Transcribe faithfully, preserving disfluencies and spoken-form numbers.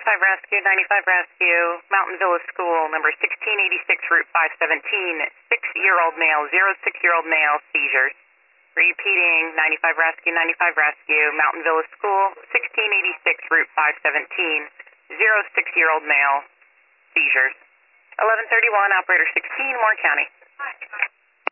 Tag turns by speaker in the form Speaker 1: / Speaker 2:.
Speaker 1: ninety-five Rescue, ninety-five Rescue, Mountain Villa School, number sixteen eighty-six, Route five seventeen, six-year-old male, zero six-year-old male, seizures. Repeating, ninety-five Rescue, ninety-five Rescue, Mountain Villa School, sixteen eighty-six, Route five seventeen, zero six-year-old male, seizures. eleven thirty-one, Operator sixteen, Moore County.